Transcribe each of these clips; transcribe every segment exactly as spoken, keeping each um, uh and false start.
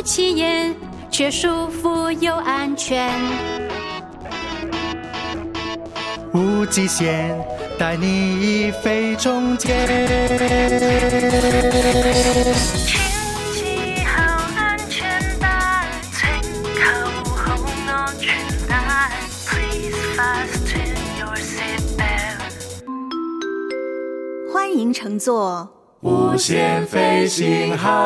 起眼，却舒服又安全。 无极限，带你飞中间。 请系好安全带，请扣好安全带。Please fasten your seatbelt。 欢迎乘坐无限飞行号，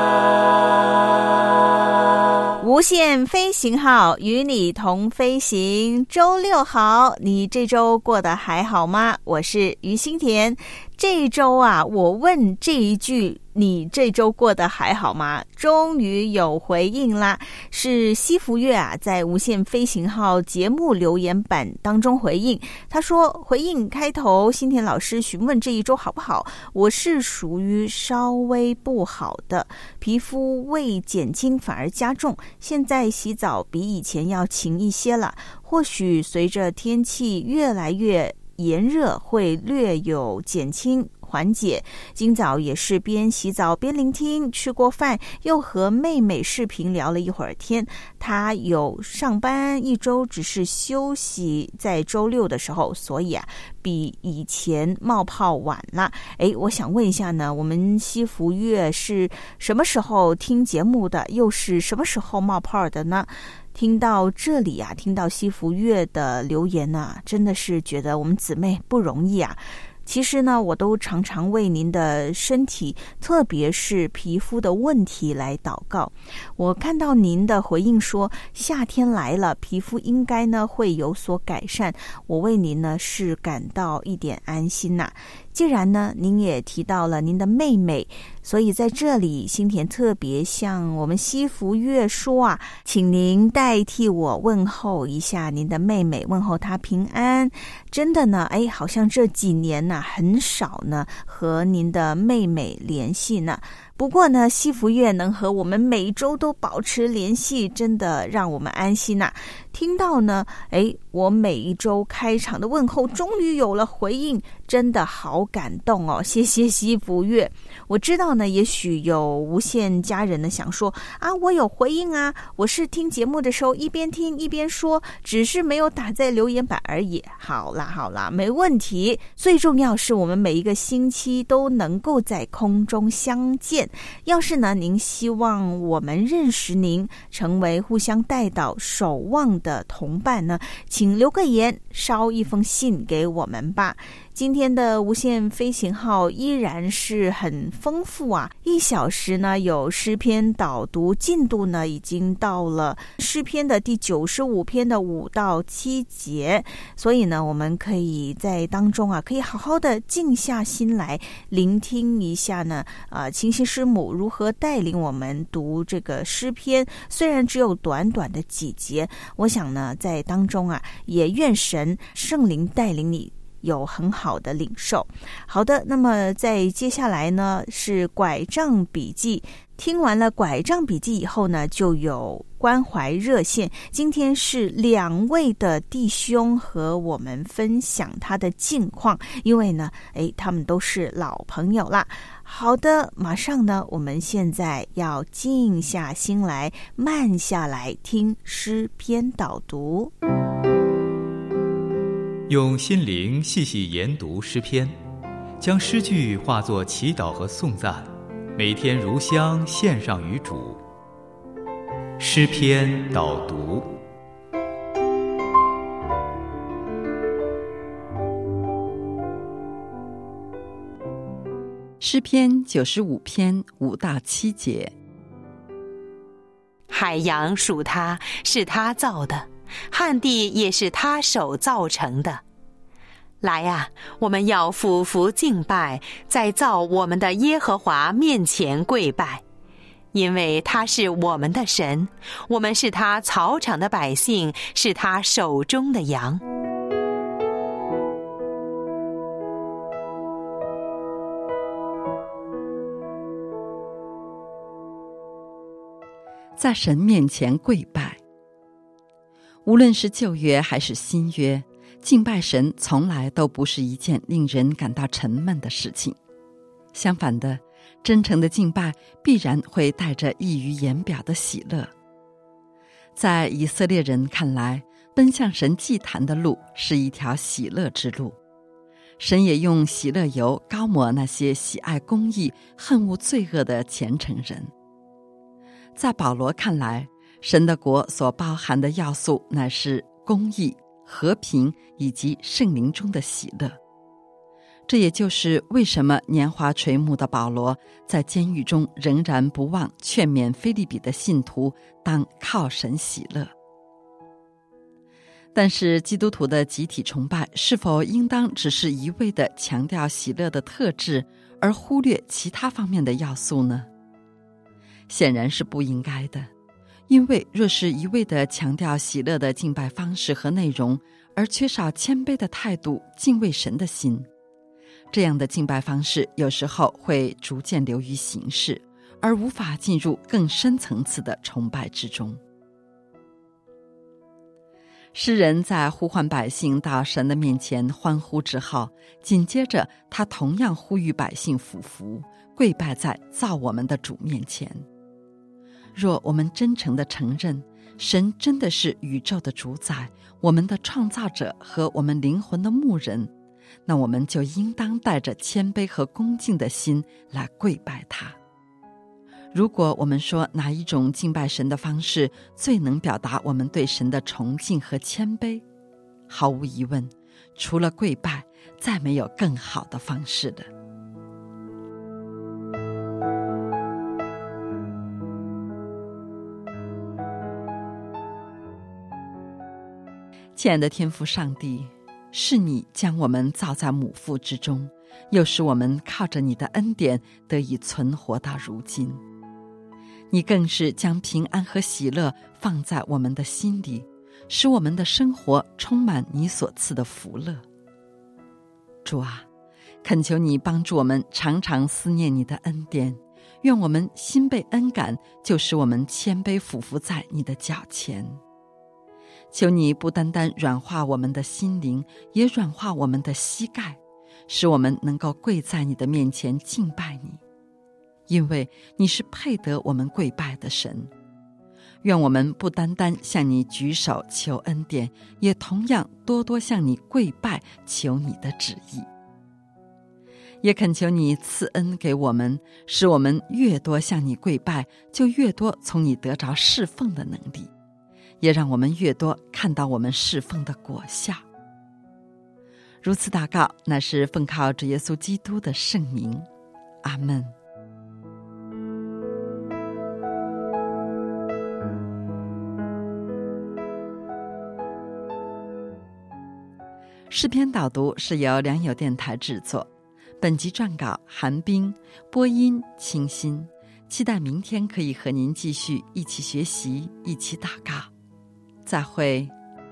无限飞行号与你同飞行。周六好，你这周过得还好吗？我是于心田。这一周啊，我问这一句，你这周过得还好吗？终于有回应啦，是西福月啊，在无限飞行号节目留言板当中回应。他说，回应开头心田老师询问这一周好不好，我是属于稍微不好的，皮肤未减轻反而加重，现在洗澡比以前要勤一些了，或许随着天气越来越炎热会略有减轻缓解。今早也是边洗澡边聆听，吃过饭又和妹妹视频聊了一会儿天。她有上班一周，只是休息在周六的时候，所以啊比以前冒泡晚了。诶，我想问一下呢，我们西福月是什么时候听节目的，又是什么时候冒泡的呢？听到这里啊，听到西福月的留言啊，真的是觉得我们姊妹不容易啊。其实呢，我都常常为您的身体，特别是皮肤的问题来祷告。我看到您的回应说，夏天来了，皮肤应该呢会有所改善。我为您呢是感到一点安心呐、啊。既然呢您也提到了您的妹妹，所以在这里心田特别向我们西福月说啊，请您代替我问候一下您的妹妹，问候她平安。真的呢，哎，好像这几年呢很少呢和您的妹妹联系呢。不过呢，西福月能和我们每周都保持联系，真的让我们安心呐、啊。听到呢，诶，我每一周开场的问候终于有了回应，真的好感动哦！谢谢西福月。我知道呢，也许有无限家人呢想说啊，我有回应啊，我是听节目的时候一边听一边说，只是没有打在留言板而已。好啦好啦，没问题。最重要是我们每一个星期都能够在空中相见。要是呢，您希望我们认识您，成为互相带导守望的同伴呢，请留个言，捎一封信给我们吧。今天的无限飞行号依然是很丰富啊，一小时呢有诗篇导读，进度呢已经到了诗篇的第九十五篇的五到七节，所以呢我们可以在当中啊可以好好的静下心来聆听一下呢呃清心师母如何带领我们读这个诗篇。虽然只有短短的几节，我想呢在当中啊也愿神圣灵带领你有很好的领受。好的，那么在接下来呢是拐杖笔记。听完了拐杖笔记以后呢，就有关怀热线。今天是两位的弟兄和我们分享他的近况，因为呢诶他们都是老朋友啦。好的，马上呢我们现在要静下心来，慢下来听诗篇导读， 用心灵细细研读诗篇，将诗句化作祈祷和颂赞，每天如香献上于主。诗篇导读。 诗篇九十五篇五到七节。 海洋属他，是他造的，旱地也是他手造成的。来啊，我们要俯伏敬拜，在造我们的耶和华面前跪拜，因为他是我们的神，我们是他草场的百姓，是他手中的羊。 在神面前跪拜，无论是旧约还是新约，敬拜神从来都不是一件令人感到沉闷的事情。相反的， 真诚的敬拜必然会带着溢于言表的喜乐。在以色列人看来，奔向神祭坛的路是一条喜乐之路，神也用喜乐油膏抹那些喜爱公义、恨恶罪恶的虔诚人。在保罗看来，神的国所包含的要素乃是公义、和平以及圣灵中的喜乐。这也就是为什么年华垂暮的保罗在监狱中仍然不忘劝勉腓立比的信徒当靠神喜乐。但是基督徒的集体崇拜是否应当只是一味地强调喜乐的特质，而忽略其他方面的要素呢？显然是不应该的，因为若是一味地强调喜乐的敬拜方式和内容，而缺少谦卑的态度、敬畏神的心，这样的敬拜方式有时候会逐渐流于形式，而无法进入更深层次的崇拜之中。诗人在呼唤百姓到神的面前欢呼之后，紧接着他同样呼吁百姓俯伏，跪拜在造我们的主面前。若我们真诚地承认神真的是宇宙的主宰，我们的创造者和我们灵魂的牧人，那我们就应当带着谦卑和恭敬的心来跪拜他。如果我们说哪一种敬拜神的方式最能表达我们对神的崇敬和谦卑，毫无疑问，除了跪拜，再没有更好的方式了。亲爱的天父上帝，是你将我们造在母腹之中，又使我们靠着你的恩典得以存活到如今。你更是将平安和喜乐放在我们的心里，使我们的生活充满你所赐的福乐。主啊，恳求你帮助我们常常思念你的恩典，愿我们心被恩感，就使我们谦卑俯伏在你的脚前。求你不单单软化我们的心灵，也软化我们的膝盖，使我们能够跪在你的面前敬拜你，因为你是配得我们跪拜的神。愿我们不单单向你举手求恩典，也同样多多向你跪拜求你的旨意。也恳求你赐恩给我们，使我们越多向你跪拜，就越多从你得着侍奉的能力，也让我们越多看到我们侍奉的果效。如此祷告，乃是奉靠主耶稣基督的圣名，阿们。诗篇导读是由良友电台制作，本集撰稿韩冰，播音清新。期待明天可以和您继续一起学习，一起祷告。再会。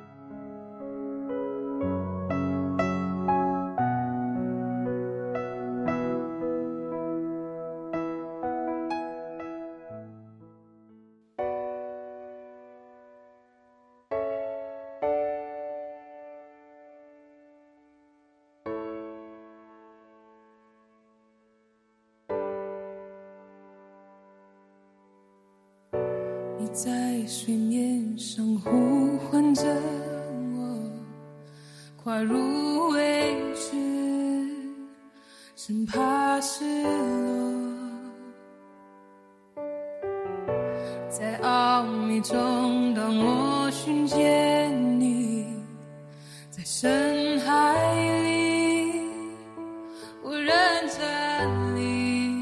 你在水面上呼唤着我，快入未知，生怕失落。在奥秘中，当我寻见你，在深海里，我仍站立，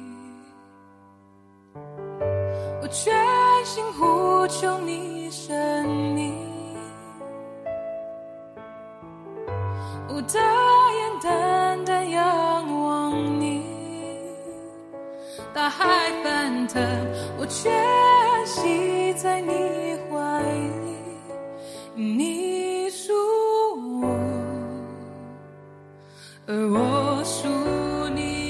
我全心呼求你生命，我的眼单单仰望你，大海翻腾，我全系在你怀里，你属我，而我属你。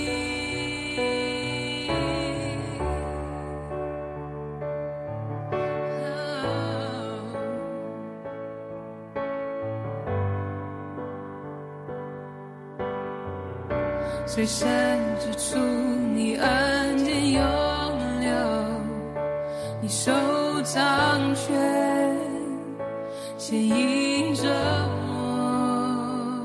最深之处，你恩典永留，你手掌权牵引着我，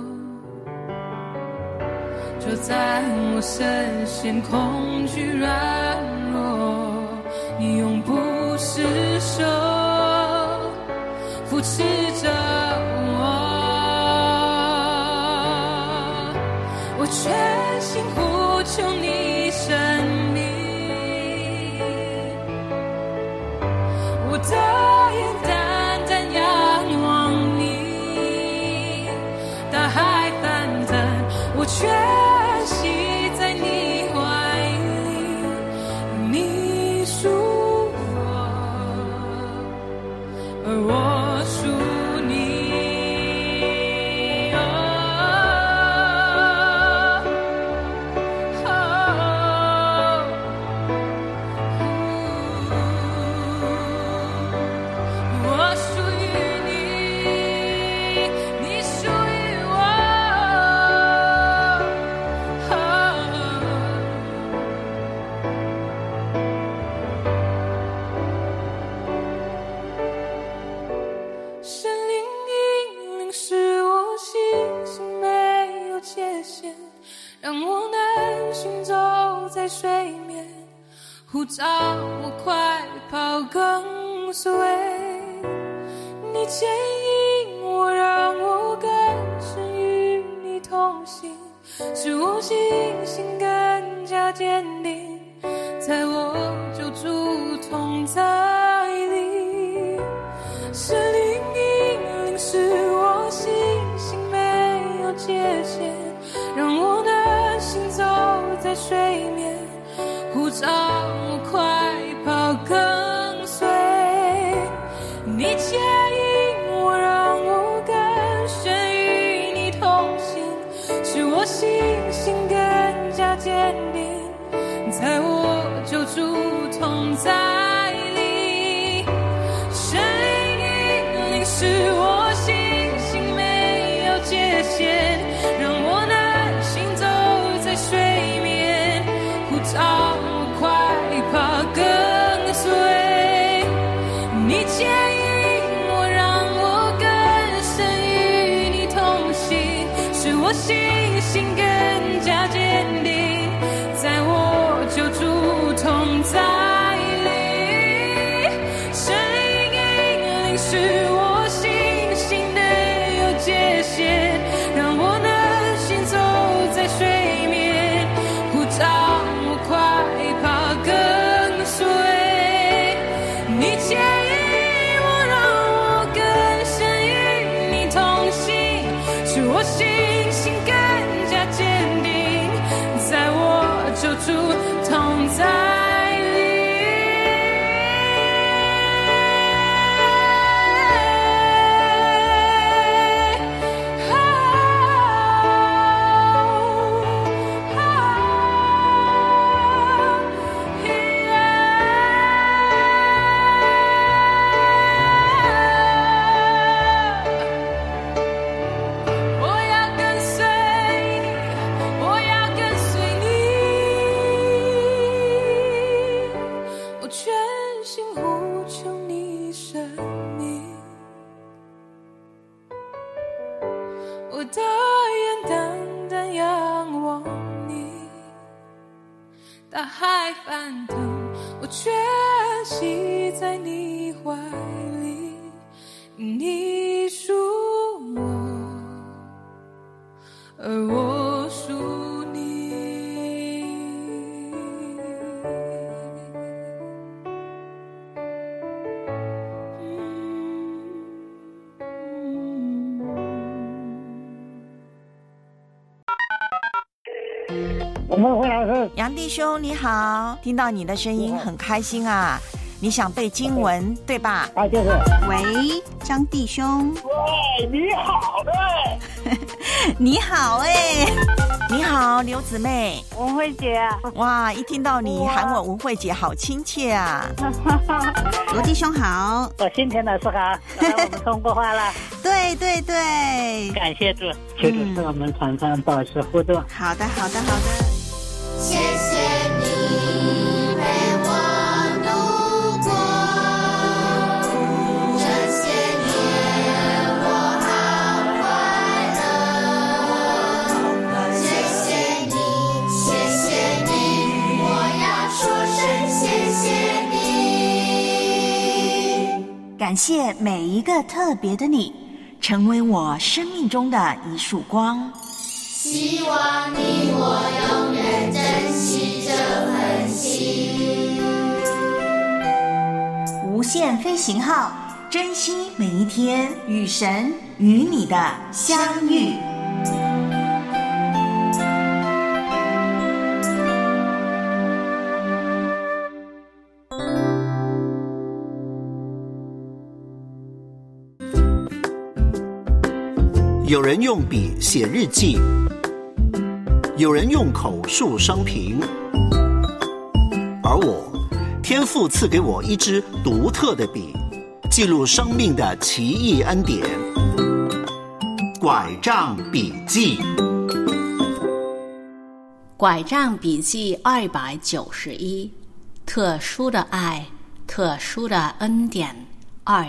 就在我深陷恐惧软弱，你永不失手扶持着我。我全心呼求你生命，我的眼单单仰望你，大海翻腾，我全系在你怀里，你属我，而我属你。呼召我快跑跟随，你牵引我，让我更深与你同行，使我信心更加坚定，在我救主同在里。是灵引领，使我信心没有界限，让我能行走在水面，呼召我快跑跟随，你牵引我，让我更深与你同行，使我信心更加坚定，在我救主同在里。神灵引领，使我信心没有界限，让我能行走在水面，呼召跑跟随，你牵引我，让我更深与你同行，使我信心更加坚定，在我救主同在里。神灵引领，使我信心没有界限，让我能行走在水面，呼召我快跑跟随，你牵引我，让我更深与你同行，使我信心更加坚定，在我救主同在里。我的眼单单仰望你，大海翻腾，我全系在你怀里，你属我，而我属你。 我们回老师， 杨弟兄你好，听到你的声音很开心啊！你想背经文对吧？ 啊，就是。 喂，张弟兄。 喂，你好哎。 你好哎。 你好，刘姊妹。 文慧姐。 哇，一听到你喊我文慧姐，好亲切啊！ 罗弟兄好， 我新田老师好，刚才我们通过话了。 对对对， 感谢主，求主使我们常常保持互动。 好的，好的，好的。 谢谢你陪我度过这些年，我好快乐。谢谢你，谢谢你，我要说声谢谢你。 感谢每一个特别的你，成为我生命中的一束光。 希望你我永远珍惜这份心。 无限飞行号，珍惜每一天与神与你的相遇。 有人用笔写日记，有人用口述生平，而我，天父赐给我一支独特的笔，记录生命的奇异恩典。拐杖笔记， 拐杖笔记二百九十一，特殊的爱，特殊的恩典二。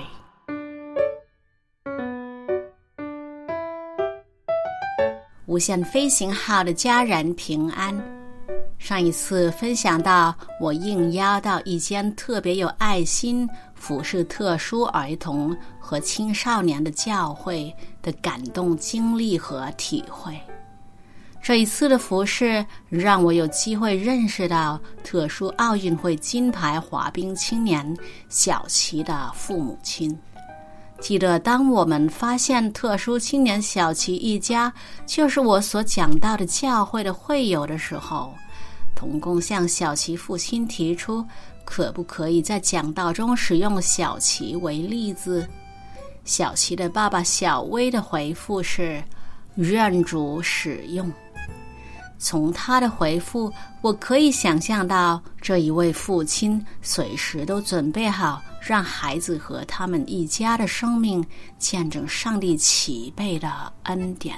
无限飞行号的家人平安。上一次分享到，我应邀到一间特别有爱心、服侍特殊儿童和青少年的教会的感动经历和体会。这一次的服侍让我有机会认识到特殊奥运会金牌滑冰青年小琪的父母亲。记得当我们发现特殊青年小琪一家就是我所讲到的教会的会友的时候，同工向小琪父亲提出，可不可以在讲道中使用小琪为例子。小琪的爸爸小薇的回复是，愿主使用。从他的回复，我可以想象到这一位父亲随时都准备好让孩子和他们一家的生命见证上帝齐备的恩典。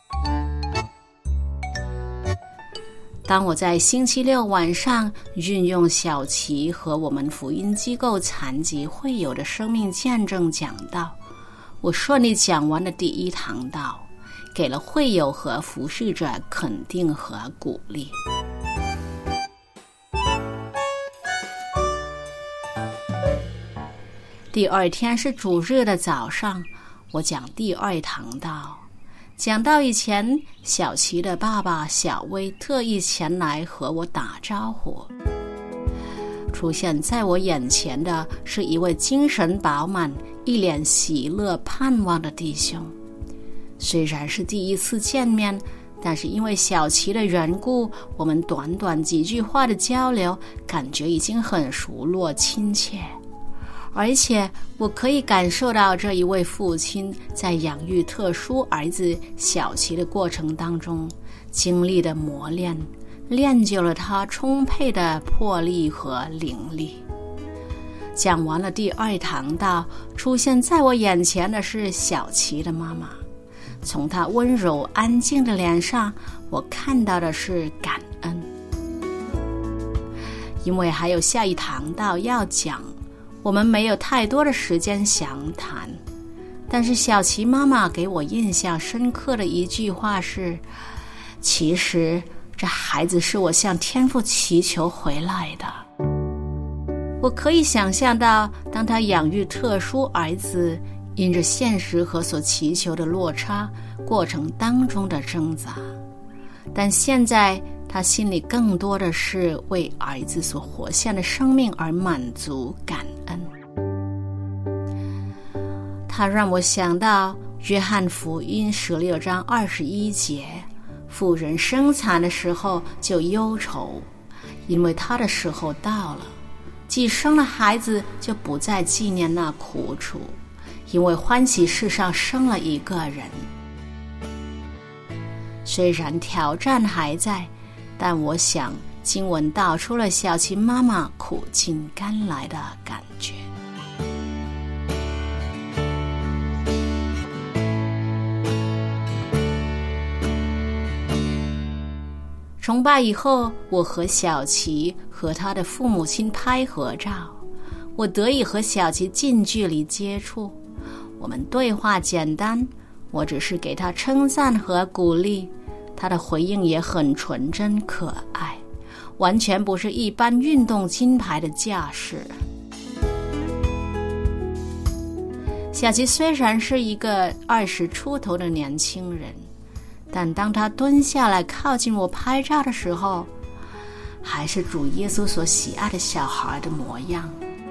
当我在星期六晚上运用小琪和我们福音机构残疾会友的生命见证讲道，我顺利讲完了第一堂道，给了会友和服侍者肯定和鼓励。第二天是主日的早上，我讲第二堂道。讲到以前，小琪的爸爸小薇特意前来和我打招呼。出现在我眼前的是一位精神饱满、一脸喜乐盼望的弟兄。虽然是第一次见面，但是因为小琪的缘故，我们短短几句话的交流，感觉已经很熟络亲切。而且我可以感受到这一位父亲在养育特殊儿子小琪的过程当中经历的磨练，练就了他充沛的魄力和灵力。讲完了第二堂道，出现在我眼前的是小琪的妈妈。从她温柔安静的脸上，我看到的是感恩。因为还有下一堂道要讲，我们没有太多的时间详谈，但是小琪妈妈给我印象深刻的一句话是，其实这孩子是我向天父祈求回来的。我可以想象到，当他养育特殊儿子，因着现实和所祈求的落差过程当中的挣扎，但现在他心里更多的是为儿子所活现的生命而满足感恩。他让我想到约翰福音十六章二十一节，妇人生产的时候就忧愁，因为她的时候到了，既生了孩子，就不再纪念那苦楚，因为欢喜世上生了一个人。 虽然挑战还在，但我想经文道出了小琪妈妈苦尽甘来的感觉。崇拜以后，我和小琪和他的父母亲拍合照，我得以和小琪近距离接触。我们对话简单，我只是给他称赞和鼓励，他的回应也很纯真可爱，完全不是一般运动金牌的架势。小琪虽然是一个二十出头的年轻人，但当他蹲下来靠近我拍照的时候，还是主耶稣所喜爱的小孩的模样。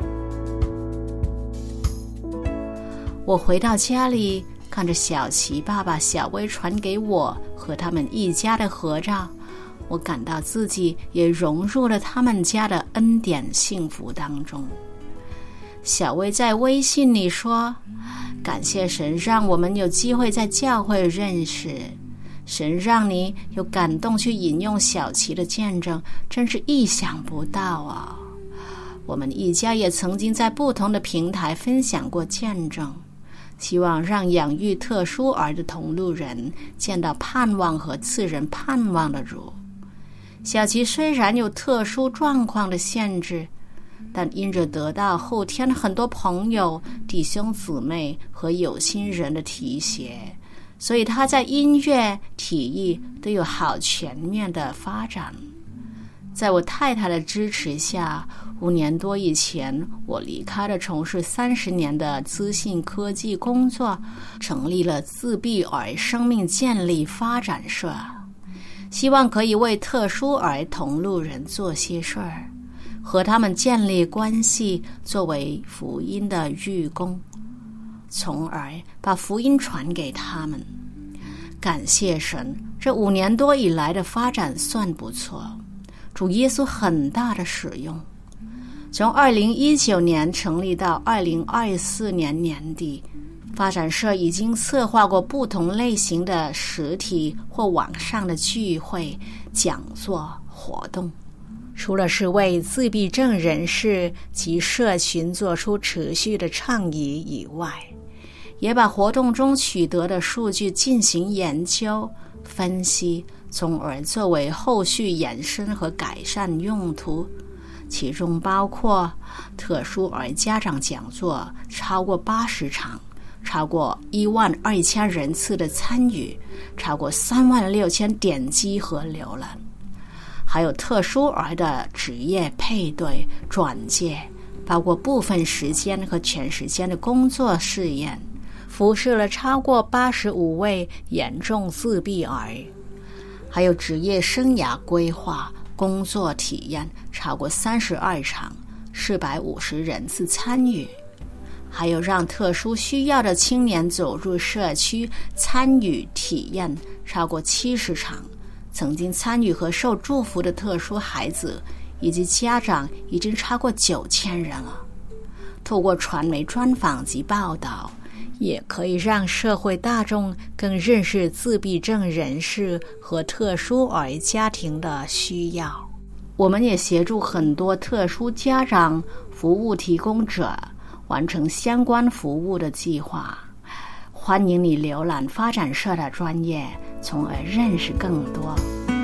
我回到家里，看着小琪爸爸小薇传给我和他们一家的合照，我感到自己也融入了他们家的恩典幸福当中。小薇在微信里说，感谢神让我们有机会在教会认识，神让你有感动去引用小琪的见证，真是意想不到啊！我们一家也曾经在不同的平台分享过见证，希望让养育特殊儿的同路人见到盼望和赐人盼望的主。小琪虽然有特殊状况的限制，但因着得到后天很多朋友、弟兄姊妹和有心人的提携，所以他在音乐、体育都有好全面的发展。在我太太的支持下，五年多以前，我离开了从事三十年的资讯科技工作，成立了自闭儿生命建立发展社，希望可以为特殊儿同路人做些事儿，和他们建立关系，作为福音的义工，从而把福音传给他们。感谢神，这五年多以来的发展算不错，主耶稣很大的使用。从二零一九年成立到二零二四年年底，发展社已经策划过不同类型的实体或网上的聚会、讲座、活动。除了是为自闭症人士及社群做出持续的倡议以外，也把活动中取得的数据进行研究、分析，从而作为后续延伸和改善用途。其中包括特殊儿家长讲座超过八十场，超过一万二千人次的参与，超过三万六千点击和浏览。还有特殊儿的职业配对转介，包括部分时间和全时间的工作试验，服侍了超过八十五位严重自闭儿。还有职业生涯规划工作体验超过三十二场，四百五十人次参与。还有让特殊需要的青年走入社区参与体验超过七十场。曾经参与和受祝福的特殊孩子以及家长已经超过九千人了。透过传媒专访及报道，也可以让社会大众更认识自闭症人士和特殊儿家庭的需要。我们也协助很多特殊家长服务提供者完成相关服务的计划。欢迎你浏览发展社的专业，从而认识更多。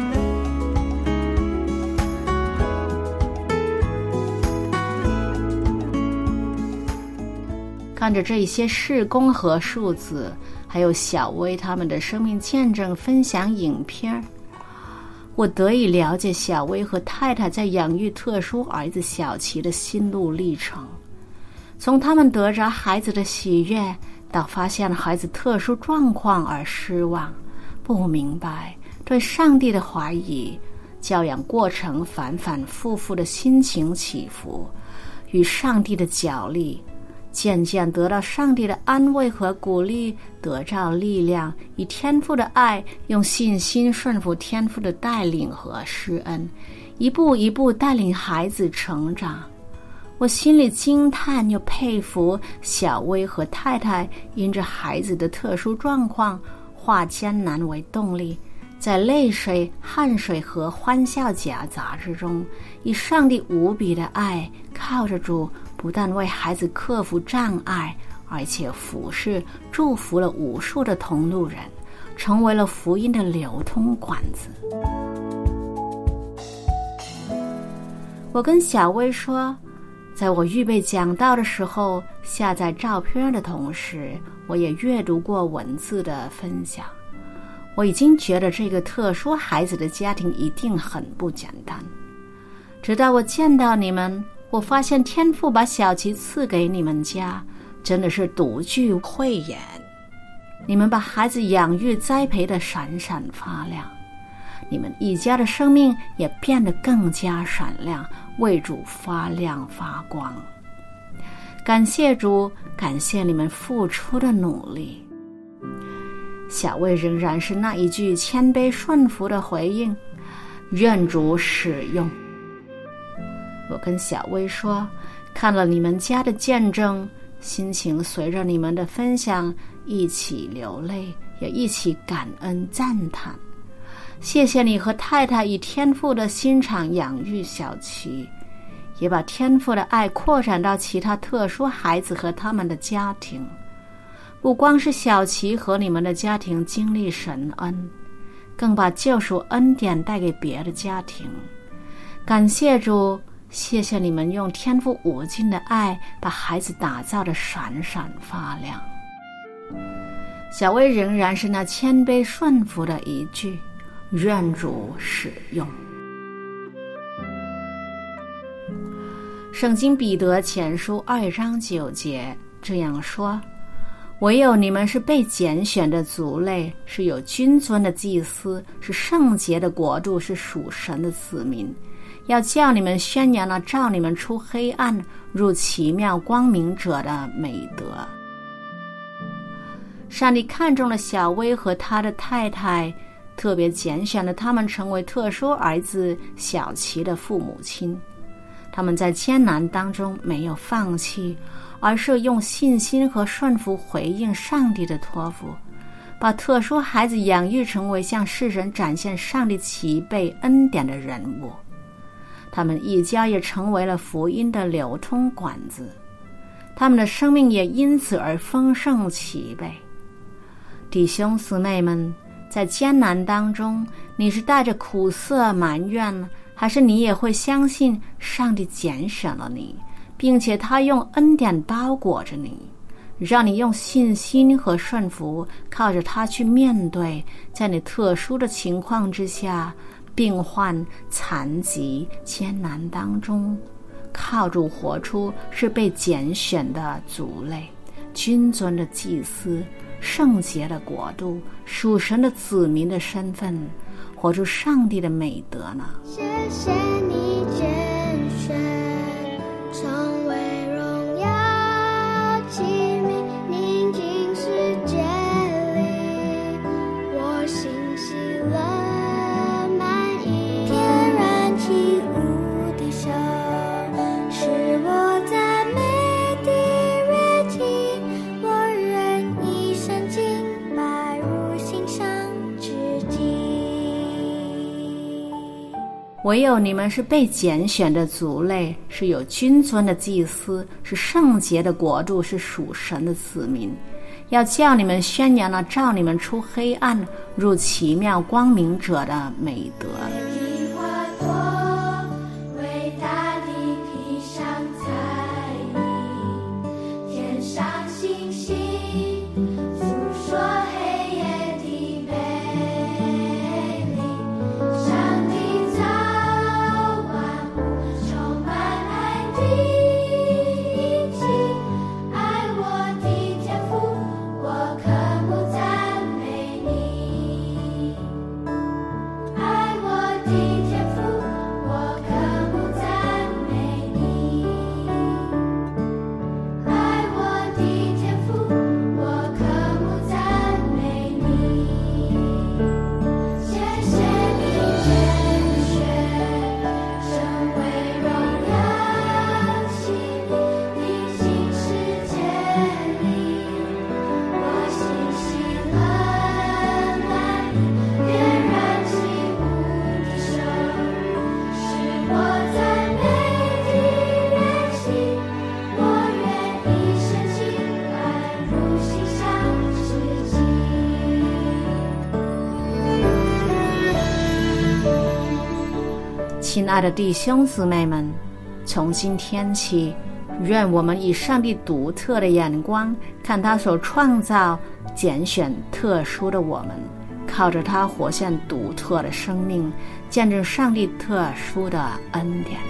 看着这些事工和数字，还有小薇他们的生命见证分享影片，我得以了解小薇和太太在养育特殊儿子小琪的心路历程。从他们得着孩子的喜悦，到发现孩子特殊状况而失望、不明白、对上帝的怀疑，教养过程反反复复的心情起伏，与上帝的角力，渐渐得到上帝的安慰和鼓励，得到力量，以天父的爱，用信心顺服天父的带领和施恩，一步一步带领孩子成长。我心里惊叹又佩服小薇和太太因着孩子的特殊状况化艰难为动力， 在泪水、汗水和欢笑夹杂之中，以上帝无比的爱靠着主，不但为孩子克服障碍，而且服侍祝福了无数的同路人，成为了福音的流通管子。我跟小薇说，在我预备讲道的时候，下载照片的同时，我也阅读过文字的分享。我已经觉得这个特殊孩子的家庭一定很不简单。直到我见到你们，我发现天父把小琪赐给你们家，真的是独具慧眼。你们把孩子养育栽培得闪闪发亮，你们一家的生命也变得更加闪亮，为主发亮发光。感谢主，感谢你们付出的努力。小薇仍然是那一句谦卑顺服的回应，愿主使用。我跟小薇说，看了你们家的见证，心情随着你们的分享一起流泪，也一起感恩赞叹。谢谢你和太太以天父的心肠养育小琪，也把天父的爱扩展到其他特殊孩子和他们的家庭。不光是小琪和你们的家庭经历神恩，更把救赎恩典带给别的家庭。感谢主，谢谢你们用天父无尽的爱把孩子打造得闪闪发亮。小薇仍然是那谦卑顺服的一句，愿主使用。圣经彼得前书二章九节这样说，唯有你们是被拣选的族类，是有君尊的祭司，是圣洁的国度，是属神的子民，要叫你们宣扬了照你们出黑暗入奇妙光明者的美德。上帝看中了小薇和他的太太，特别拣选了他们成为特殊儿子小琪的父母亲。他们在艰难当中没有放弃，而是用信心和顺服回应上帝的托付，把特殊孩子养育成为向世人展现上帝奇备恩典的人物。他们一家也成为了福音的流通管子，他们的生命也因此而丰盛齐备。弟兄姊妹们，在艰难当中，你是带着苦涩埋怨，还是你也会相信上帝拣选了你，并且他用恩典包裹着你，让你用信心和顺服靠着他去面对在你特殊的情况之下，病患、残疾、艰难当中，靠主活出是被拣选的族类，君尊的祭司，圣洁的国度，属神的子民的身份，活出上帝的美德呢？ 谢谢你拣选，成为荣耀器皿，宁静世界里，我欣喜了满意，翩然起舞的手，是我赞美的乐器，我愿一生敬拜如心上之祭。 唯有你们是被拣选的族类，是有君尊的祭司，是圣洁的国度，是属神的子民，要叫你们宣扬了照你们出黑暗入奇妙光明者的美德。 亲爱的弟兄姊妹们，从今天起，愿我们以上帝独特的眼光看他所创造、拣选特殊的我们，靠着他活现独特的生命，见证上帝特殊的恩典。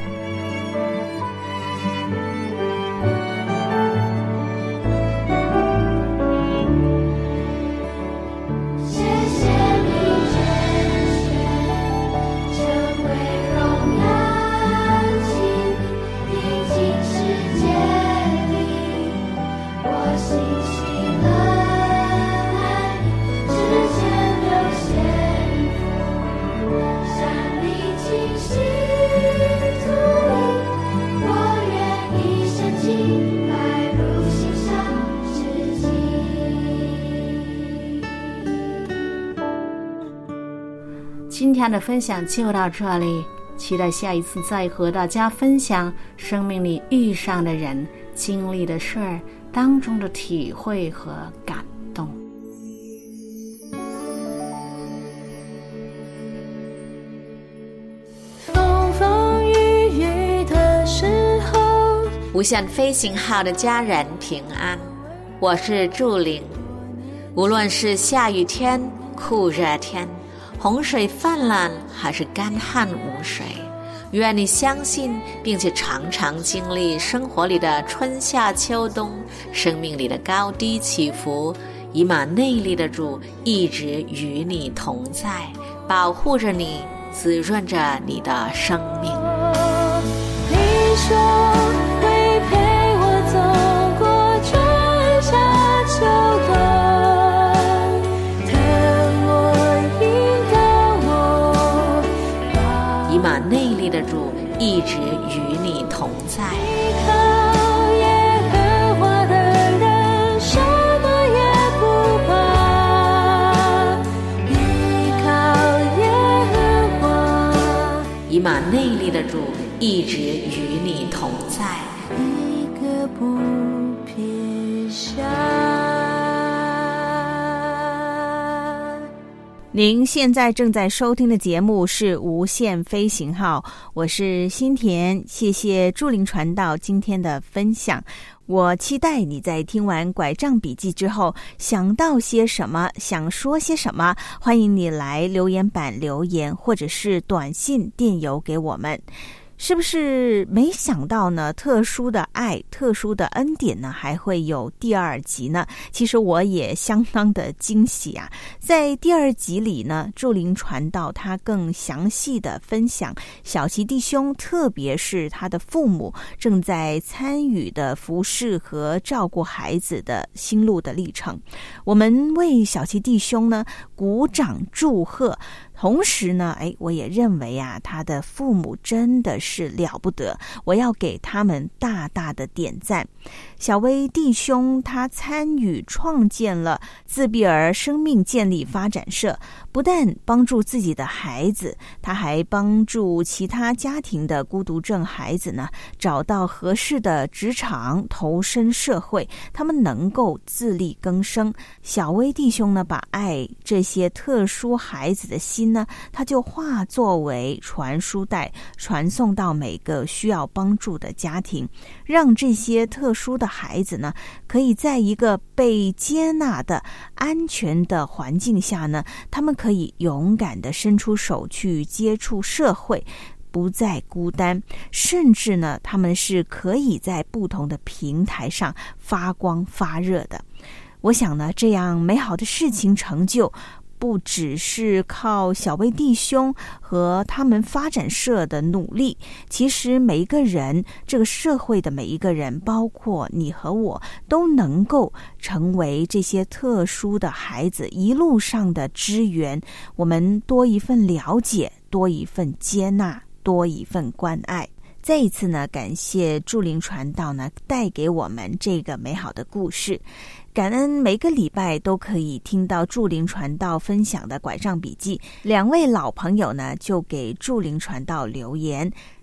今天的分享就到这里，期待下一次再和大家分享生命里遇上的人、经历的事儿当中的体会和感动。 风风雨雨的时候， 无限飞行号的家人平安，我是祝玲。无论是下雨天、酷热天，洪水泛滥还是干旱无水，愿你相信并且常常经历生活里的春夏秋冬，生命里的高低起伏，以马内利的主一直与你同在，保护着你，滋润着你的生命。 你说会陪我走过春夏秋冬， 以马内利的主一直与你同在。 依靠耶和华的人，什么也不怕。依靠耶和华， 以马内利的主一直与你同在， 一个不撇下。 您现在正在收听的节目是无限飞行号，我是新田，谢谢祝玲传道今天的分享。我期待你在听完拐杖笔记之后想到些什么，想说些什么，欢迎你来留言板留言，或者是短信电邮给我们。是不是没想到呢？特殊的爱，特殊的恩典呢，还会有第二集呢？其实我也相当的惊喜啊！在第二集里呢，祝玲传道他更详细的分享小琪弟兄，特别是他的父母正在参与的服侍和照顾孩子的心路的历程。我们为小琪弟兄呢鼓掌祝贺。同时呢，哎，我也认为啊，他的父母真的是了不得，我要给他们大大的点赞。小薇弟兄他参与创建了自闭儿生命建立发展社，不但帮助自己的孩子，他还帮助其他家庭的孤独症孩子呢，找到合适的职场，投身社会，他们能够自力更生。小薇弟兄呢，把爱这些特殊孩子的心呢，他就化作为传输带，传送到每个需要帮助的家庭，让这些特殊的孩子呢，可以在一个被接纳的安全的环境下呢，他们可以勇敢地伸出手去接触社会，不再孤单，甚至呢，他们是可以在不同的平台上发光发热的。我想呢，这样美好的事情成就不只是靠小薇弟兄和他们发展社的努力，其实每一个人，这个社会的每一个人，包括你和我，都能够成为这些特殊的孩子一路上的支援。我们多一份了解，多一份接纳，多一份关爱。再一次呢，感谢祝玲传道呢带给我们这个美好的故事。感恩每个礼拜都可以听到祝玲传道分享的拐杖笔记。两位老朋友呢就给祝玲传道留言，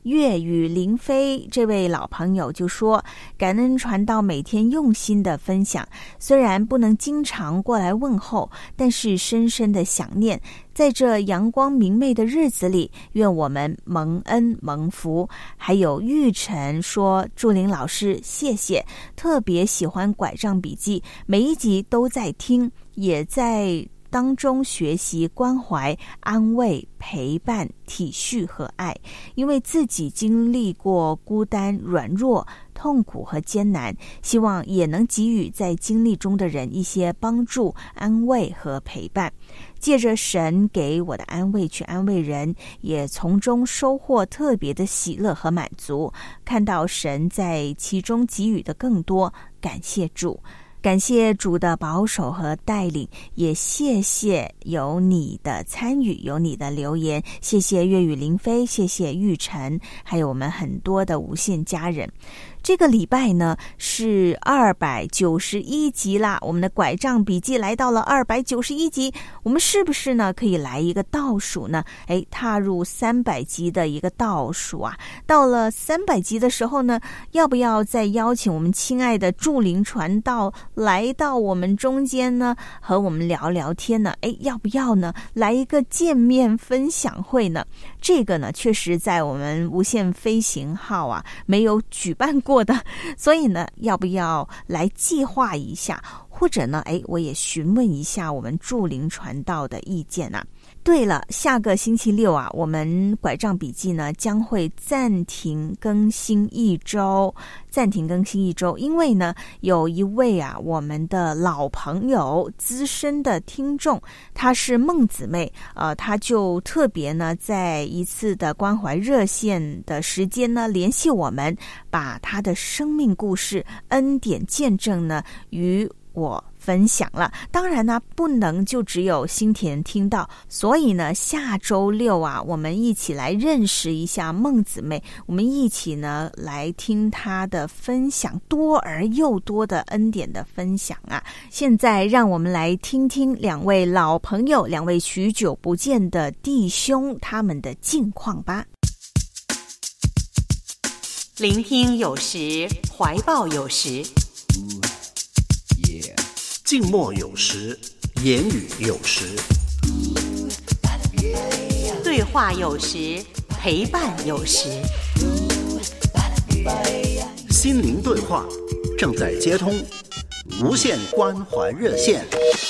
粤语林飞这位老朋友就说，感恩传道每天用心的分享，虽然不能经常过来问候，但是深深的想念，在这阳光明媚的日子里，愿我们蒙恩蒙福。还有玉成说，祝林老师谢谢，特别喜欢拐杖笔记，每一集都在听，也在当中学习关怀、安慰、陪伴、体恤和爱，因为自己经历过孤单、软弱、痛苦和艰难，希望也能给予在经历中的人一些帮助、安慰和陪伴。借着神给我的安慰去安慰人，也从中收获特别的喜乐和满足，看到神在其中给予的更多，感谢主。感谢主的保守和带领，也谢谢有你的参与，有你的留言，谢谢粤语林飞，谢谢玉成，还有我们很多的无限家人。这个礼拜呢是二百九十一集啦，我们的拐杖笔记来到了二百九十一集，我们是不是呢可以来一个倒数呢？哎，踏入三百集的一个倒数啊！到了三百集的时候呢，要不要再邀请我们亲爱的祝灵传道来到我们中间呢，和我们聊聊天呢？哎，要不要呢来一个见面分享会呢？这个呢确实在我们无限飞行号啊没有举办过的，所以呢要不要来计划一下，或者呢哎我也询问一下我们祝灵传道的意见啊。对了，下个星期六啊，我们拐杖笔记呢将会暂停更新一周，暂停更新一周，因为呢有一位啊我们的老朋友、资深的听众，她是孟姊妹，呃，她就特别呢在一次的关怀热线的时间呢联系我们，把她的生命故事、恩典见证呢与我分享了。当然呢不能就只有新田听到，所以呢下周六啊我们一起来认识一下孟姊妹，我们一起呢来听她的分享，多而又多的恩典的分享啊。现在让我们来听听两位老朋友，两位许久不见的弟兄他们的近况吧。 聆听有时，怀抱有时， 静默有时，言语有时， 对话有时，陪伴有时。 心灵对话正在接通，无限关怀热线。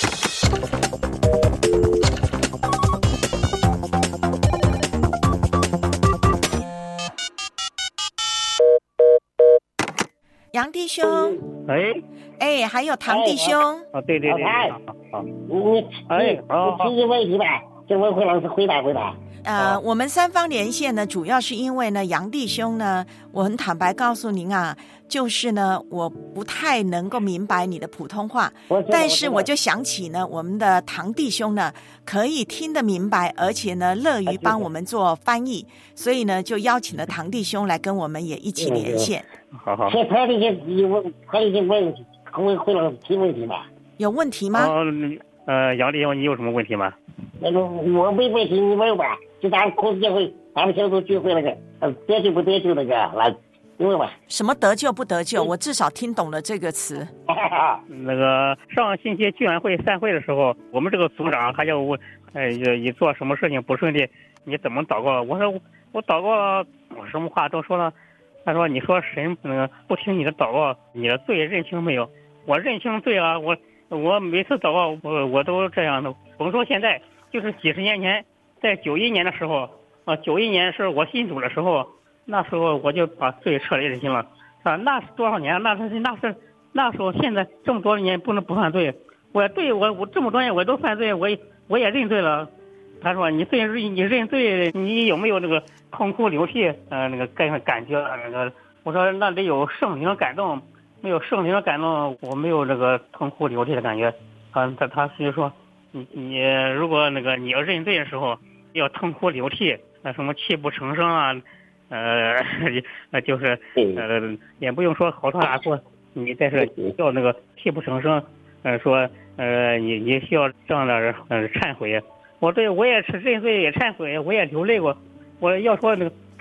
杨弟兄， 哎哎，还有唐弟兄， 哦，对对对，好好， 你哎，好好， 提个问题吧，这文慧老师回答回答。 呃，我们三方连线呢，主要是因为呢，杨弟兄呢，我很坦白告诉您啊，就是呢，我不太能够明白你的普通话，但是我就想起呢，我们的唐弟兄呢，可以听得明白，而且呢，乐于帮我们做翻译，所以呢，就邀请了唐弟兄来跟我们也一起连线。 好好， 现他这些有问，他已经问问慧老师提问题吧？ 有问题吗？ 哦，呃，杨弟兄，你有什么问题吗？ 那个我没问题，你问吧。就咱们口子聚会，咱们小组聚会那个，呃，得救不得救那个，来，你问吧。 什么得救不得救？我至少听懂了这个词。 那个上星期聚完会散会的时候，我们这个组长还叫我，呃，你做什么事情不顺利，你怎么祷告？我说我祷告，我什么话都说了。他说你说神那个不听你的祷告，你的罪认清没有？我认清罪了，我我每次祷告我我都这样的。甭说现在，就是几十年前。在九一年的时候，啊，九一年是我信主的时候，那时候我就把罪彻底认清了，啊，那是多少年？那是那是那时候，现在这么多年不能不犯罪，我对我我这么多年我都犯罪，我也我也认罪了。他说你罪你认罪，你有没有那个痛哭流涕？呃，那个感感觉那个，我说那得有圣灵的感动，没有圣灵的感动，我没有这个痛哭流涕的感觉。啊，他他就说你你如果那个你要认罪的时候。要痛哭流涕，那什么泣不成声啊，呃，就是呃，也不用说好说哪说，你在这要那个泣不成声，呃，说呃，你你需要这样的呃忏悔。我对我也是认罪也忏悔，我也流泪过。我要说那个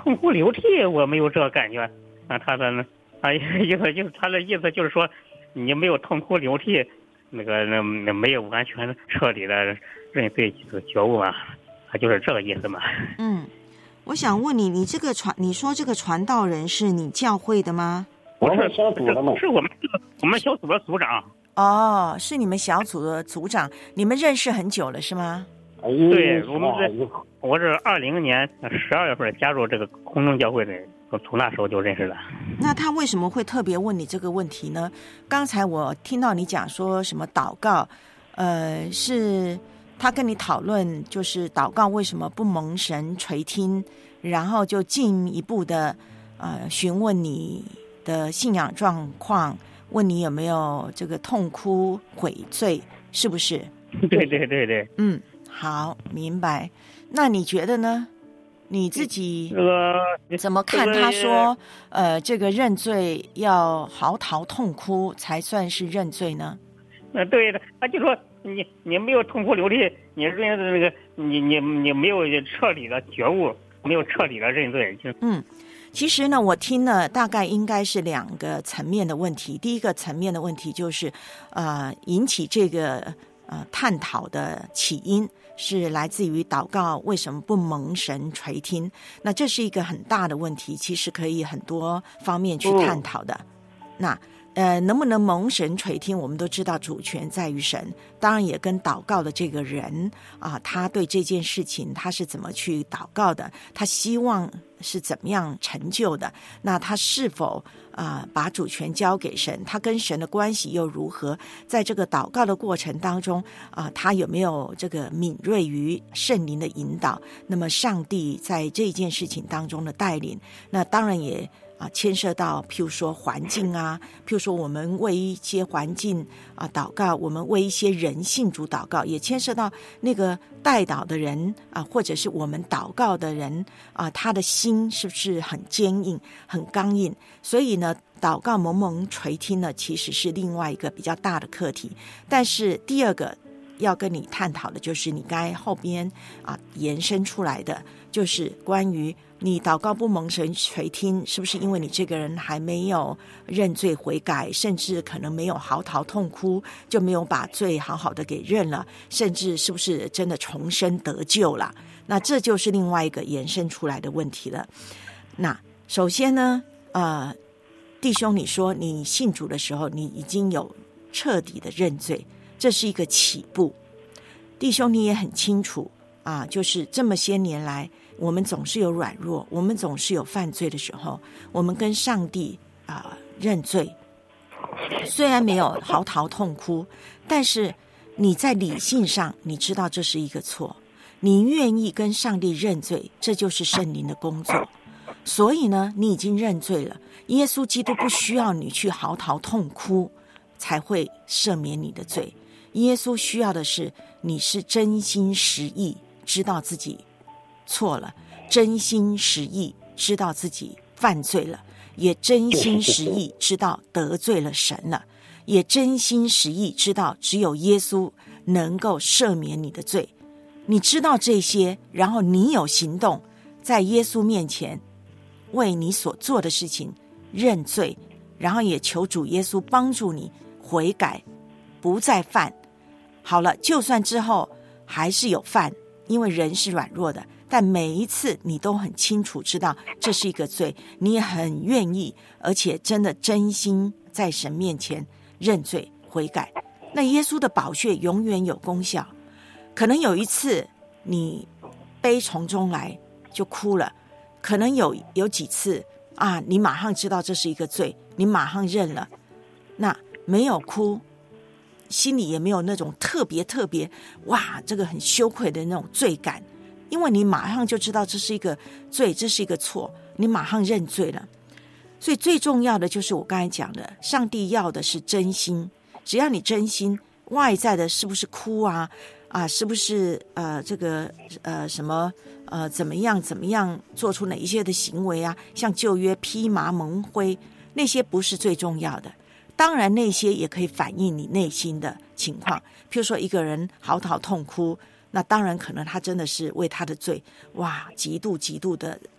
痛哭流涕，我没有这个感觉。啊，他的呢，啊，一个就是他的意思就是说，你没有痛哭流涕，那个那没有完全彻底的认罪觉悟嘛，他就是这个意思嘛。 嗯，我想问你，你这个传，你说这个传道人是你教会的吗？ 我们小组的嘛， 是我们我们小组的组长。 哦，是你们小组的组长，你们认识很久了是吗？ 对，我们是，我是二零年十二月份加入这个空中教会的，从那时候就认识了。 那他为什么会特别问你这个问题呢？刚才我听到你讲说什么祷告，呃，是他跟你讨论，就是祷告为什么不蒙神垂听，然后就进一步的呃询问你的信仰状况，问你有没有这个痛哭悔罪，是不是？ 对对对对， 嗯。好，明白。那你觉得呢？你自己怎么看？他说，呃，这个认罪要嚎啕痛哭才算是认罪呢？ 呃，对的，他就说你你没有痛哭流涕，你认那个你你你没有彻底的觉悟，没有彻底的认罪。 嗯，其实呢，我听了大概应该是两个层面的问题。第一个层面的问题就是，呃，引起这个呃探讨的起因是来自于祷告为什么不蒙神垂听？那这是一个很大的问题，其实可以很多方面去探讨的。嗯、那呃，能不能蒙神垂听？我们都知道主权在于神，当然也跟祷告的这个人啊，他对这件事情他是怎么去祷告的，他希望是怎么样成就的，那他是否啊把主权交给神，他跟神的关系又如何？在这个祷告的过程当中啊，他有没有这个敏锐于圣灵的引导？那么上帝在这件事情当中的带领，那当然也啊，牵涉到譬如说环境啊，譬如说我们为一些环境啊祷告，我们为一些人信主祷告，也牵涉到那个代祷的人啊，或者是我们祷告的人啊，他的心是不是很坚硬、很刚硬？所以呢，祷告蒙蒙垂听呢，其实是另外一个比较大的课题。但是第二个要跟你探讨的就是你刚才后边啊延伸出来的，就是关于你祷告不蒙神垂听，是不是因为你这个人还没有认罪悔改，甚至可能没有嚎啕痛哭，就没有把罪好好的给认了，甚至是不是真的重生得救了？那这就是另外一个延伸出来的问题了。那首先呢，呃，弟兄，你说你信主的时候，你已经有彻底的认罪，这是一个起步。弟兄，你也很清楚啊，就是这么些年来，我们总是有软弱，我们总是有犯罪的时候，我们跟上帝啊、呃、认罪，虽然没有嚎啕痛哭，但是你在理性上你知道这是一个错，你愿意跟上帝认罪，这就是圣灵的工作。所以呢，你已经认罪了，耶稣基督不需要你去嚎啕痛哭才会赦免你的罪，耶稣需要的是你是真心实意知道自己错了，真心实意知道自己犯罪了，也真心实意知道得罪了神了，也真心实意知道只有耶稣能够赦免你的罪。你知道这些，然后你有行动，在耶稣面前为你所做的事情认罪，然后也求主耶稣帮助你悔改，不再犯。好了，就算之后还是有犯，因为人是软弱的，但每一次你都很清楚知道这是一个罪，你也很愿意，而且真的真心在神面前认罪悔改，那耶稣的宝血永远有功效。可能有一次你悲从中来就哭了，可能有有几次啊，你马上知道这是一个罪，你马上认了，那没有哭，心里也没有那种特别特别哇这个很羞愧的那种罪感，因为你马上就知道这是一个罪，这是一个错，你马上认罪了。所以最重要的就是我刚才讲的，上帝要的是真心，只要你真心，外在的是不是哭啊啊，是不是呃这个呃什么呃怎么样怎么样做出哪一些的行为啊，像旧约披麻蒙灰，那些不是最重要的。当然那些也可以反映你内心的情况，譬如说一个人嚎啕痛哭，那当然可能他真的是为他的罪哇极度极度的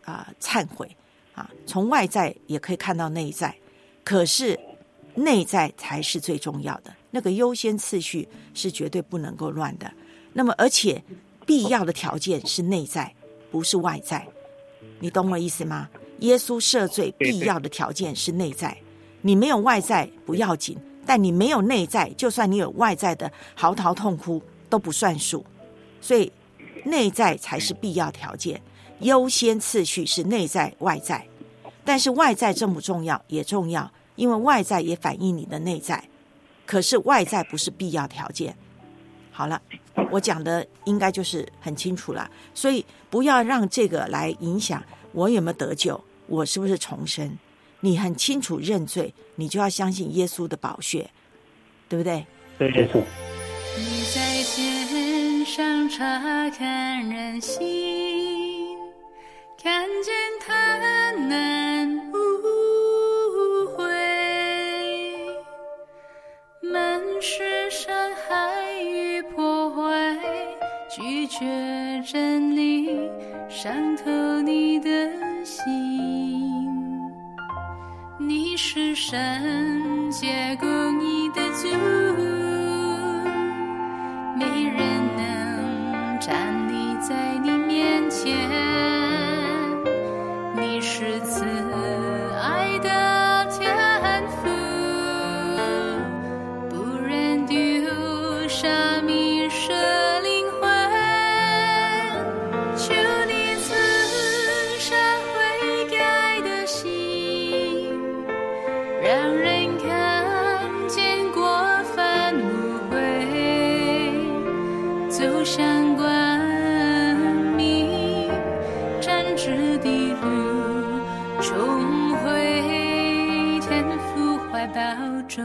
啊、呃、忏悔啊，从外在也可以看到内在，可是内在才是最重要的，那个优先次序是绝对不能够乱的。那么而且必要的条件是内在，不是外在，你懂我意思吗？耶稣赦罪必要的条件是内在，你没有外在不要紧，但你没有内在，就算你有外在的嚎啕痛哭都不算数。所以内在才是必要条件，优先次序是内在外在。但是外在重不重要？也重要，因为外在也反映你的内在，可是外在不是必要条件。好了，我讲的应该就是很清楚了，所以不要让这个来影响我有没有得救，我是不是重生。你很清楚认罪，你就要相信耶稣的宝血，对不对？ 对，没错。 你在天上查看人心，看见他难无悔，满是伤害与破坏，拒绝真理，伤透你的心。你是圣洁公义的主，没人能站立在你面前。你是慈爱的天父，不忍丢下迷失灵魂。求你赐下悔改的心，让人看见过犯无悔，走向光明，展直的路，重回天父怀抱中。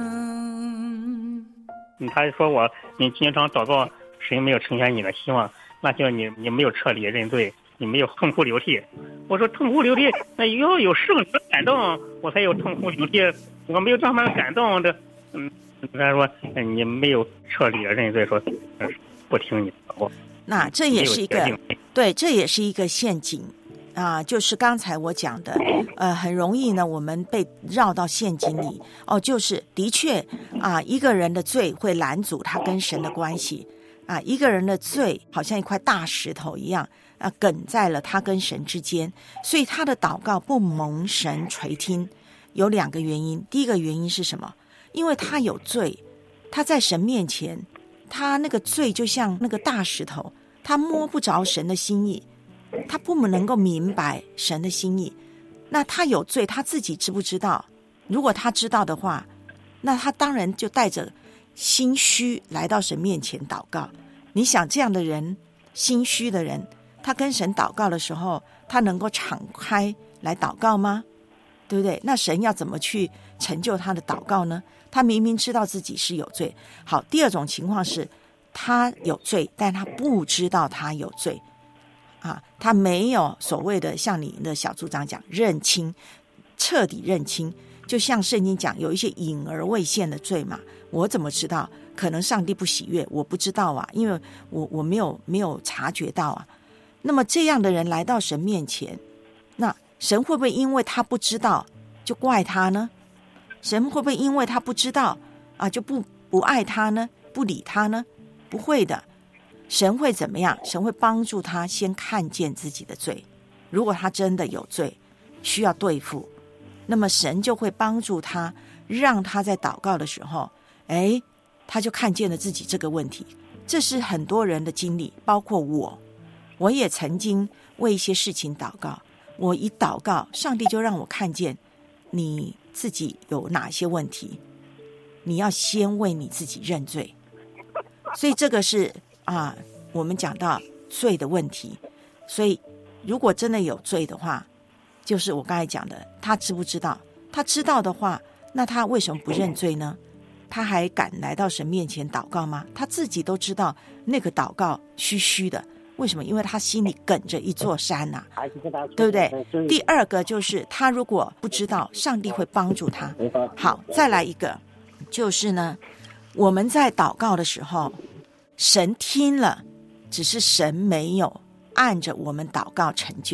他说我你经常祷告，神没有成全你的希望，那就你你没有彻底认罪，你没有痛哭流涕。我说痛哭流涕，那要有圣灵的感动，我才有痛哭流涕。我没有这么感动的，嗯，他说你没有彻底的认罪，说不听你的话。 那这也是一个对，这也是一个陷阱啊，就是刚才我讲的，呃，很容易呢，我们被绕到陷阱里。哦，就是的确啊，一个人的罪会拦阻他跟神的关系啊，一个人的罪好像一块大石头一样啊，梗在了他跟神之间，所以他的祷告不蒙神垂听。有两个原因，第一个原因是什么？因为他有罪，他在神面前，他那个罪就像那个大石头，他摸不着神的心意，他不能够明白神的心意。那他有罪，他自己知不知道？如果他知道的话，那他当然就带着心虚来到神面前祷告。你想这样的人，心虚的人，他跟神祷告的时候，他能够敞开来祷告吗？对不对？那神要怎么去成就他的祷告呢？他明明知道自己是有罪。好，第二种情况是他有罪，但他不知道他有罪啊，他没有所谓的像你的小组长讲认清，彻底认清。就像圣经讲有一些隐而未现的罪嘛，我怎么知道？可能上帝不喜悦，我不知道啊，因为我我没有没有察觉到啊。那么这样的人来到神面前，那神会不会因为他不知道就怪他呢？神会不会因为他不知道啊就不不爱他呢？不理他呢？不会的。神会怎么样？神会帮助他先看见自己的罪。如果他真的有罪需要对付，那么神就会帮助他，让他在祷告的时候，哎，他就看见了自己这个问题。这是很多人的经历，包括我，我也曾经为一些事情祷告。我一祷告，上帝就让我看见你自己有哪些问题，你要先为你自己认罪。所以这个是啊，我们讲到罪的问题。所以如果真的有罪的话，就是我刚才讲的，他知不知道？他知道的话，那他为什么不认罪呢？他还敢来到神面前祷告吗？他自己都知道那个祷告虚虚的。为什么？因为他心里梗着一座山啊，对不对？第二个就是他如果不知道，上帝会帮助他。好，再来一个，就是呢，我们在祷告的时候，神听了，只是神没有按着我们祷告成就。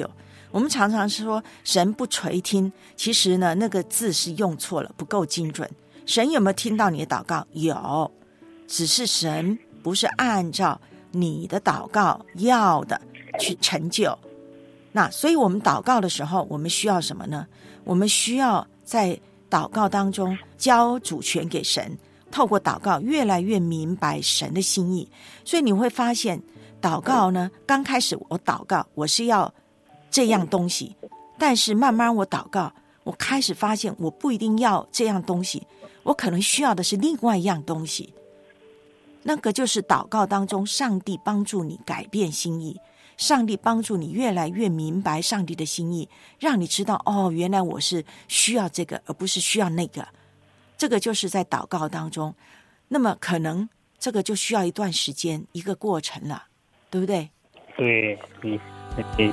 我们常常说神不垂听，其实呢那个字是用错了，不够精准。神有没有听到你的祷告？有，只是神不是按照你的祷告要的去成就。那所以我们祷告的时候，我们需要什么呢？我们需要在祷告当中交主权给神，透过祷告越来越明白神的心意。所以你会发现祷告呢，刚开始我祷告我是要这样东西，但是慢慢我祷告，我开始发现我不一定要这样东西，我可能需要的是另外一样东西。那个就是祷告当中上帝帮助你改变心意，上帝帮助你越来越明白上帝的心意，让你知道哦，原来我是需要这个而不是需要那个。这个就是在祷告当中，那么可能这个就需要一段时间，一个过程了，对不对？ 对，嗯，对。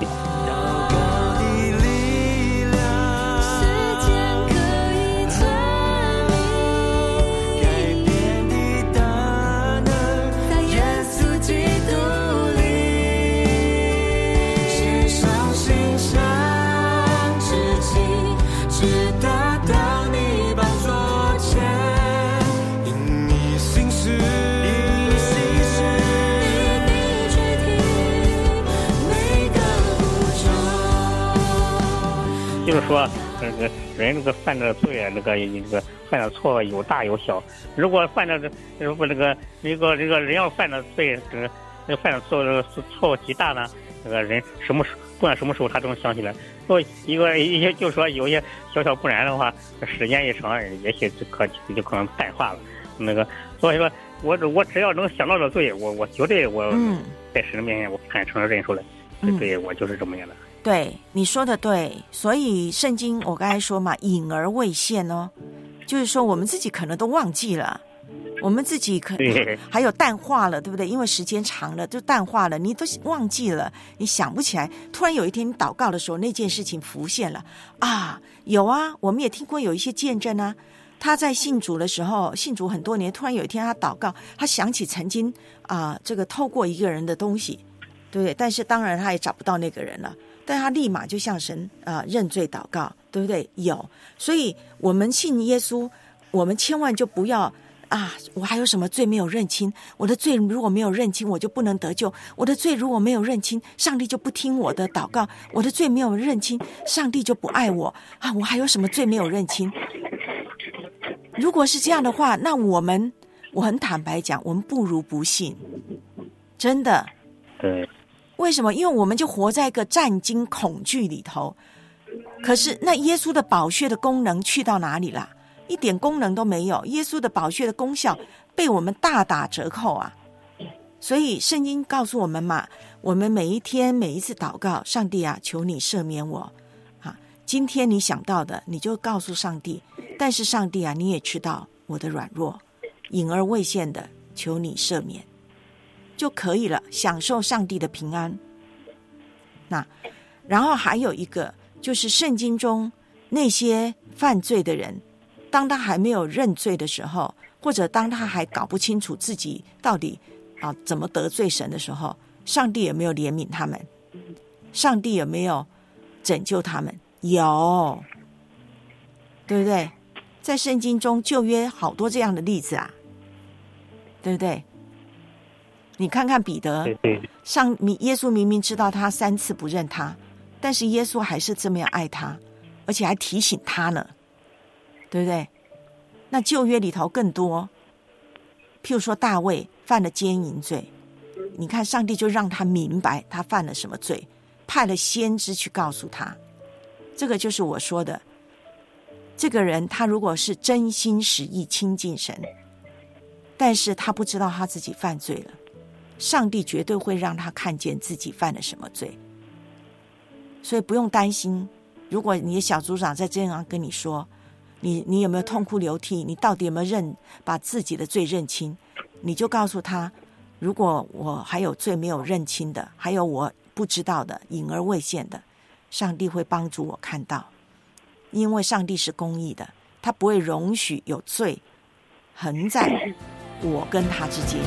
就是说，那个人这个犯的罪，那个那个犯的错有大有小。如果犯的如果那个那个这个人要犯的罪，这个那个犯的错错误极大呢，那个人什么时不管什么时候他都能想起来。说一个一些就是说有些小小不然的话，时间一长，也许就可就可能淡化了。那个所以说我我只要能想到的罪，我我绝对我在神的面前我坦诚的认出来，嗯、对我就是这么样的。 对，你说的对，所以圣经我刚才说嘛，隐而未现哦，就是说我们自己可能都忘记了，我们自己可能还有淡化了，对不对？因为时间长了就淡化了，你都忘记了，你想不起来。突然有一天你祷告的时候，那件事情浮现了啊，有啊，我们也听过有一些见证啊，他在信主的时候，信主很多年，突然有一天他祷告，他想起曾经啊、呃，这个偷过一个人的东西，对不对？但是当然他也找不到那个人了。但他立马就向神啊、呃、认罪祷告，对不对？有，所以我们信耶稣，我们千万就不要啊！我还有什么罪没有认清？我的罪如果没有认清，我就不能得救；我的罪如果没有认清，上帝就不听我的祷告；我的罪没有认清，上帝就不爱我啊！我还有什么罪没有认清？如果是这样的话，那我们我很坦白讲，我们不如不信，真的。 对。 为什么？因为我们就活在一个战惊恐惧里头。可是那耶稣的宝血的功能去到哪里啦？一点功能都没有。耶稣的宝血的功效被我们大打折扣啊！所以圣经告诉我们嘛，我们每一天每一次祷告，上帝啊，求你赦免我啊！今天你想到的，你就告诉上帝。但是上帝啊，你也知道我的软弱，隐而未现的，求你赦免。就可以了，享受上帝的平安。那然后还有一个就是圣经中那些犯罪的人，当他还没有认罪的时候，或者当他还搞不清楚自己到底啊怎么得罪神的时候，上帝有没有怜悯他们？上帝有没有拯救他们？有，对不对？在圣经中旧约好多这样的例子啊，对不对？你看看彼得，上耶稣明明知道他三次不认他，但是耶稣还是这么样爱他，而且还提醒他呢，对不对？那旧约里头更多，譬如说大卫犯了奸淫罪，你看上帝就让他明白他犯了什么罪，派了先知去告诉他。这个就是我说的，这个人他如果是真心实意亲近神，但是他不知道他自己犯罪了，上帝绝对会让他看见自己犯了什么罪。所以不用担心，如果你的小组长在这样跟你说，你你有没有痛哭流涕，你到底有没有认把自己的罪认清，你就告诉他，如果我还有罪没有认清的，还有我不知道的隐而未现的，上帝会帮助我看到，因为上帝是公义的，他不会容许有罪横在我跟他之间。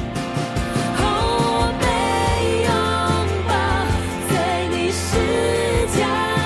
我被拥抱，在你世界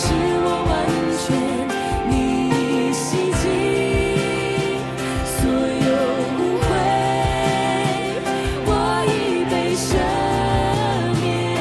使我完全你洗净所有污秽，我已被赦免，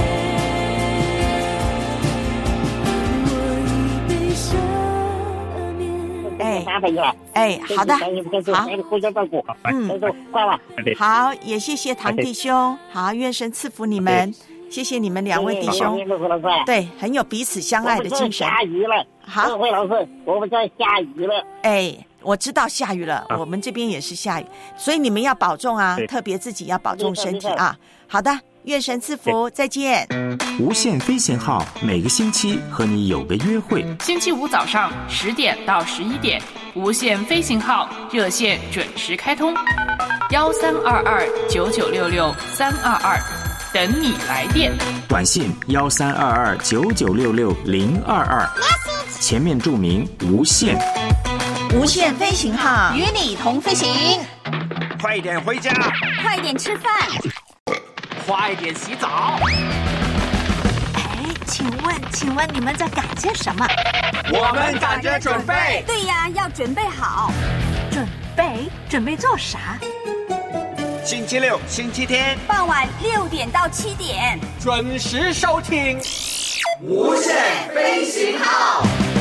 我已被赦免。 哎麻烦你了。 哎，好的，好， 互相照顾。 嗯， 挂了。 好，也谢谢唐弟兄，好，愿神赐福你们，谢谢你们两位弟兄，对，很有彼此相爱的精神。 下雨了， 好， 慧老师，我们这下雨了。 哎，我知道下雨了，我们这边也是下雨，所以你们要保重啊，特别自己要保重身体啊。好的，愿神赐福，再见。 无限飞行号每个星期和你有个约会， 星期五早上十点到十一点，无限飞行号热线准时开通，幺三二二九九六六三二二，等你来电。 短信幺三二二九九六六零二二，前面注明无限。 无限飞行号与你同飞行， 快点回家， 快点吃饭， 快点洗澡。 请问，请问你们在赶些什么？ 我们赶着准备。 对呀，要准备好。准备？准备做啥？ 星期六、星期天傍晚六点到七点， 准时收听《 无限飞行号》。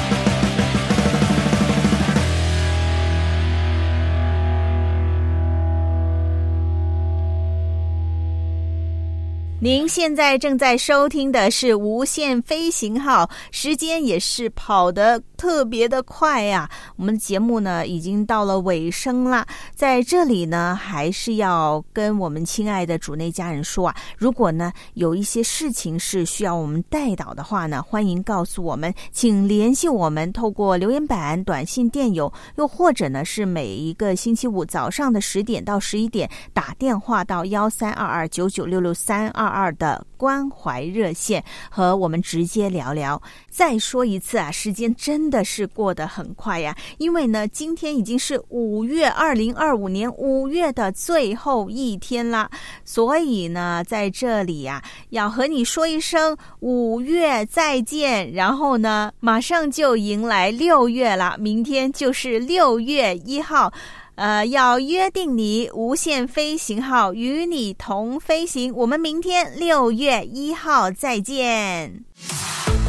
您现在正在收听的是无限飞行号，时间也是跑得特别的快呀、啊。我们的节目呢已经到了尾声了，在这里呢还是要跟我们亲爱的主内家人说啊，如果呢有一些事情是需要我们代祷的话呢，欢迎告诉我们，请联系我们，透过留言板、短信、电邮，又或者呢是每一个星期五早上的十点到十一点打电话到幺三二二九九六六三二二的关怀热线，和我们直接聊聊。再说一次啊，时间真的是过得很快呀，因为呢今天已经是五月二零二五年五月的最后一天了，所以呢在这里啊要和你说一声五月再见，然后呢马上就迎来六月了，明天就是六月一号，呃，要约定你无限飞行号与你同飞行，我们明天六月一号再见。